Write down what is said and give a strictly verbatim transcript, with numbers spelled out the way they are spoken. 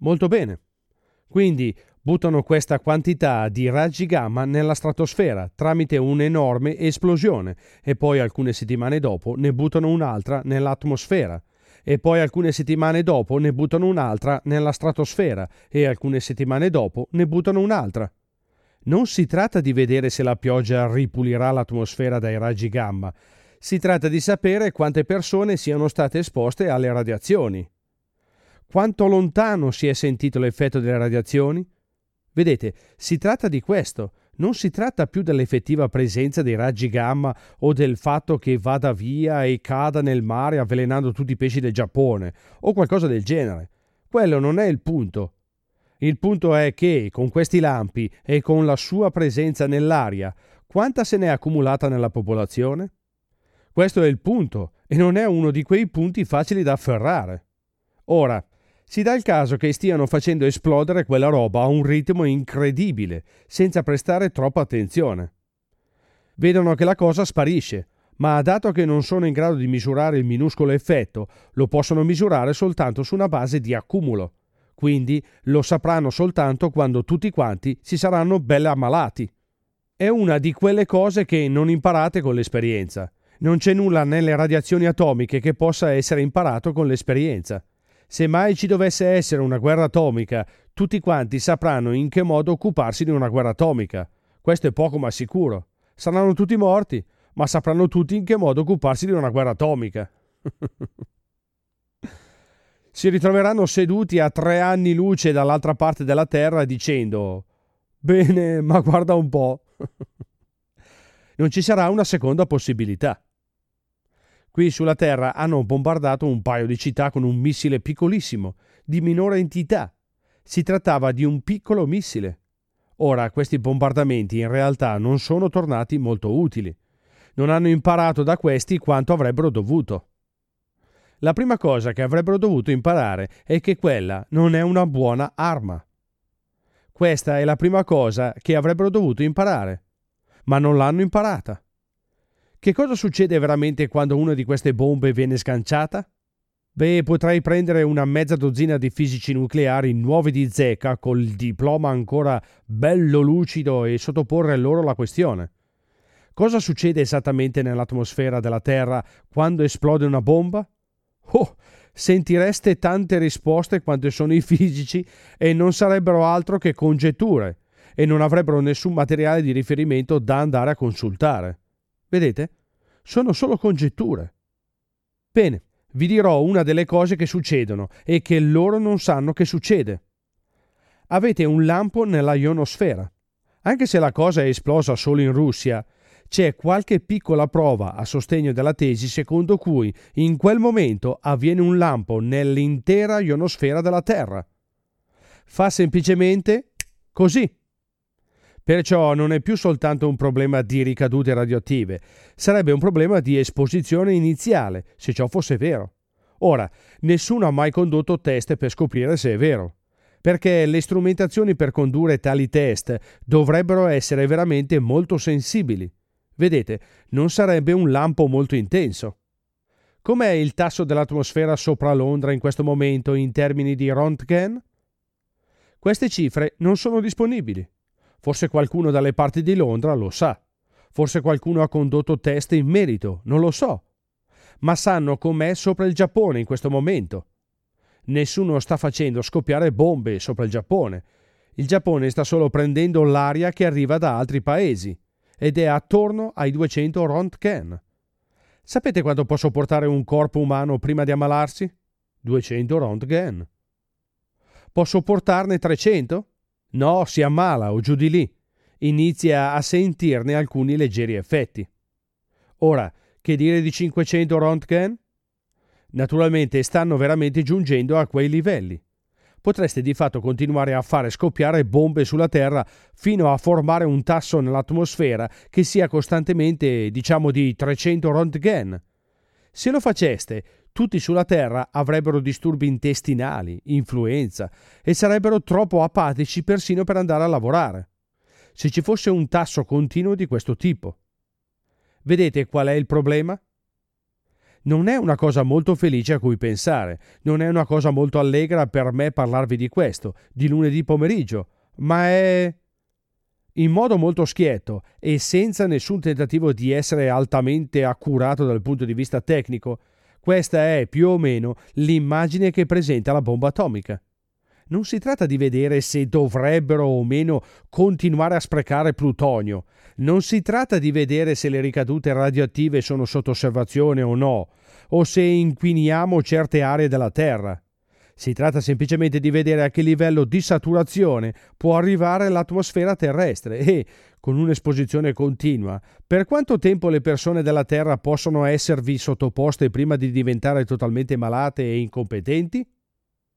Molto bene. Quindi buttano questa quantità di raggi gamma nella stratosfera tramite un'enorme esplosione e poi alcune settimane dopo ne buttano un'altra nell'atmosfera e poi alcune settimane dopo ne buttano un'altra nella stratosfera e alcune settimane dopo ne buttano un'altra. Non si tratta di vedere se la pioggia ripulirà l'atmosfera dai raggi gamma, si tratta di sapere quante persone siano state esposte alle radiazioni. Quanto lontano si è sentito l'effetto delle radiazioni? Vedete, si tratta di questo, non si tratta più dell'effettiva presenza dei raggi gamma o del fatto che vada via e cada nel mare avvelenando tutti i pesci del Giappone o qualcosa del genere. Quello non è il punto. Il punto è che con questi lampi e con la sua presenza nell'aria, quanta se n'è accumulata nella popolazione? Questo è il punto e non è uno di quei punti facili da afferrare. Ora, si dà il caso che stiano facendo esplodere quella roba a un ritmo incredibile, senza prestare troppa attenzione. Vedono che la cosa sparisce, ma dato che non sono in grado di misurare il minuscolo effetto, lo possono misurare soltanto su una base di accumulo. Quindi lo sapranno soltanto quando tutti quanti si saranno belle ammalati. È una di quelle cose che non imparate con l'esperienza. Non c'è nulla nelle radiazioni atomiche che possa essere imparato con l'esperienza. Se mai ci dovesse essere una guerra atomica, tutti quanti sapranno in che modo occuparsi di una guerra atomica. Questo è poco ma sicuro. Saranno tutti morti, ma sapranno tutti in che modo occuparsi di una guerra atomica. Si ritroveranno seduti a tre anni luce dall'altra parte della Terra dicendo: bene, ma guarda un po'. Non ci sarà una seconda possibilità. Qui sulla Terra hanno bombardato un paio di città con un missile piccolissimo, di minore entità. Si trattava di un piccolo missile. Ora, questi bombardamenti in realtà non sono tornati molto utili. Non hanno imparato da questi quanto avrebbero dovuto. La prima cosa che avrebbero dovuto imparare è che quella non è una buona arma. Questa è la prima cosa che avrebbero dovuto imparare, ma non l'hanno imparata. Che cosa succede veramente quando una di queste bombe viene sganciata? Beh, potrei prendere una mezza dozzina di fisici nucleari nuovi di zecca col diploma ancora bello lucido e sottoporre loro la questione. Cosa succede esattamente nell'atmosfera della Terra quando esplode una bomba? Oh, sentireste tante risposte quante sono i fisici e non sarebbero altro che congetture e non avrebbero nessun materiale di riferimento da andare a consultare. Vedete? Sono solo congetture. Bene, vi dirò una delle cose che succedono e che loro non sanno che succede. Avete un lampo nella ionosfera. Anche se la cosa è esplosa solo in Russia, c'è qualche piccola prova a sostegno della tesi secondo cui in quel momento avviene un lampo nell'intera ionosfera della Terra. Fa semplicemente così. Perciò non è più soltanto un problema di ricadute radioattive, sarebbe un problema di esposizione iniziale, se ciò fosse vero. Ora, nessuno ha mai condotto test per scoprire se è vero, perché le strumentazioni per condurre tali test dovrebbero essere veramente molto sensibili. Vedete, non sarebbe un lampo molto intenso. Com'è il tasso dell'atmosfera sopra Londra in questo momento in termini di Röntgen? Queste cifre non sono disponibili. Forse qualcuno dalle parti di Londra lo sa. Forse qualcuno ha condotto test in merito, non lo so. Ma sanno com'è sopra il Giappone in questo momento. Nessuno sta facendo scoppiare bombe sopra il Giappone. Il Giappone sta solo prendendo l'aria che arriva da altri paesi ed è attorno ai duecento Röntgen. Sapete quanto può sopportare un corpo umano prima di ammalarsi? duecento Röntgen. Può sopportarne trecento? No, si ammala o giù di lì. Inizia a sentirne alcuni leggeri effetti. Ora, che dire di cinquecento Röntgen? Naturalmente stanno veramente giungendo a quei livelli. Potreste di fatto continuare a fare scoppiare bombe sulla Terra fino a formare un tasso nell'atmosfera che sia costantemente, diciamo, di trecento Röntgen. Se lo faceste, tutti sulla Terra avrebbero disturbi intestinali, influenza e sarebbero troppo apatici persino per andare a lavorare. Se ci fosse un tasso continuo di questo tipo. Vedete qual è il problema? Non è una cosa molto felice a cui pensare, non è una cosa molto allegra per me parlarvi di questo, di lunedì pomeriggio, ma è... In modo molto schietto e senza nessun tentativo di essere altamente accurato dal punto di vista tecnico, questa è più o meno l'immagine che presenta la bomba atomica. Non si tratta di vedere se dovrebbero o meno continuare a sprecare plutonio, non si tratta di vedere se le ricadute radioattive sono sotto osservazione o no, o se inquiniamo certe aree della Terra. Si tratta semplicemente di vedere a che livello di saturazione può arrivare l'atmosfera terrestre e, con un'esposizione continua, per quanto tempo le persone della Terra possono esservi sottoposte prima di diventare totalmente malate e incompetenti?